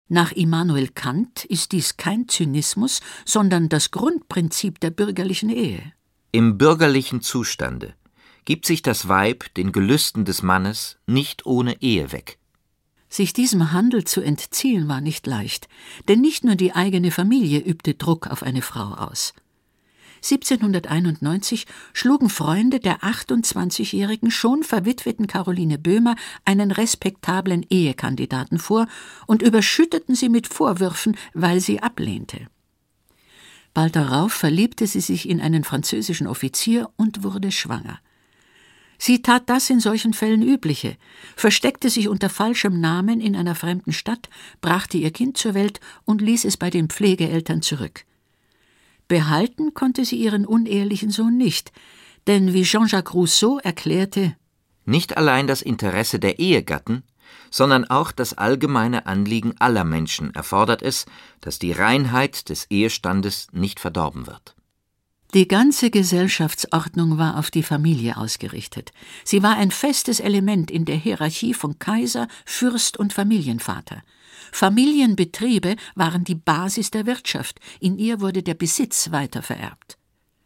Nach Immanuel Kant ist dies kein Zynismus, sondern das Grundprinzip der bürgerlichen Ehe. Im bürgerlichen Zustande gibt sich das Weib den Gelüsten des Mannes nicht ohne Ehe weg. Sich diesem Handel zu entziehen war nicht leicht, denn nicht nur die eigene Familie übte Druck auf eine Frau aus. 1791 schlugen Freunde der 28-jährigen, schon verwitweten Caroline Böhmer einen respektablen Ehekandidaten vor und überschütteten sie mit Vorwürfen, weil sie ablehnte. Bald darauf verliebte sie sich in einen französischen Offizier und wurde schwanger. Sie tat das in solchen Fällen Übliche, versteckte sich unter falschem Namen in einer fremden Stadt, brachte ihr Kind zur Welt und ließ es bei den Pflegeeltern zurück. Behalten konnte sie ihren unehelichen Sohn nicht, denn wie Jean-Jacques Rousseau erklärte: Nicht allein das Interesse der Ehegatten, sondern auch das allgemeine Anliegen aller Menschen erfordert es, dass die Reinheit des Ehestandes nicht verdorben wird. Die ganze Gesellschaftsordnung war auf die Familie ausgerichtet. Sie war ein festes Element in der Hierarchie von Kaiser, Fürst und Familienvater. Familienbetriebe waren die Basis der Wirtschaft, in ihr wurde der Besitz weitervererbt.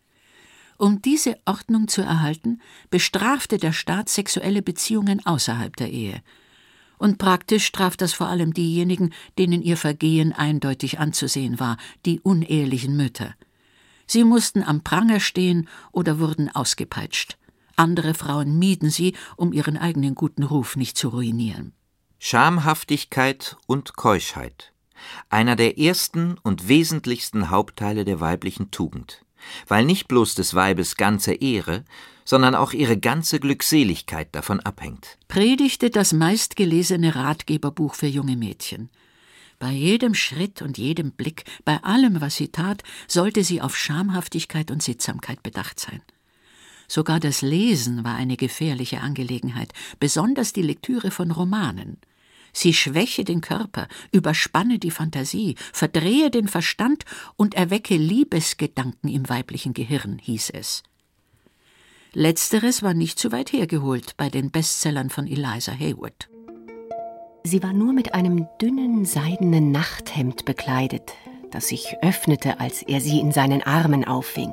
Um diese Ordnung zu erhalten, bestrafte der Staat sexuelle Beziehungen außerhalb der Ehe. Und praktisch traf das vor allem diejenigen, denen ihr Vergehen eindeutig anzusehen war, die unehelichen Mütter. Sie mussten am Pranger stehen oder wurden ausgepeitscht. Andere Frauen mieden sie, um ihren eigenen guten Ruf nicht zu ruinieren. Schamhaftigkeit und Keuschheit, einer der ersten und wesentlichsten Hauptteile der weiblichen Tugend, weil nicht bloß des Weibes ganze Ehre, sondern auch ihre ganze Glückseligkeit davon abhängt, predigte das meistgelesene Ratgeberbuch für junge Mädchen. Bei jedem Schritt und jedem Blick, bei allem, was sie tat, sollte sie auf Schamhaftigkeit und Sittsamkeit bedacht sein. Sogar das Lesen war eine gefährliche Angelegenheit, besonders die Lektüre von Romanen. Sie schwäche den Körper, überspanne die Fantasie, verdrehe den Verstand und erwecke Liebesgedanken im weiblichen Gehirn, hieß es. Letzteres war nicht zu weit hergeholt bei den Bestsellern von Eliza Haywood. Sie war nur mit einem dünnen, seidenen Nachthemd bekleidet, das sich öffnete, als er sie in seinen Armen auffing.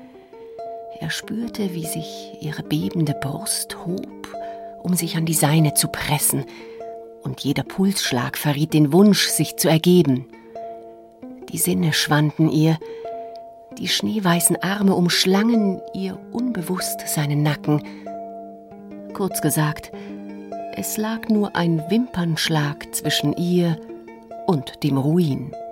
Er spürte, wie sich ihre bebende Brust hob, um sich an die seine zu pressen, und jeder Pulsschlag verriet den Wunsch, sich zu ergeben. Die Sinne schwanden ihr, die schneeweißen Arme umschlangen ihr unbewusst seinen Nacken. Kurz gesagt, es lag nur ein Wimpernschlag zwischen ihr und dem Ruin.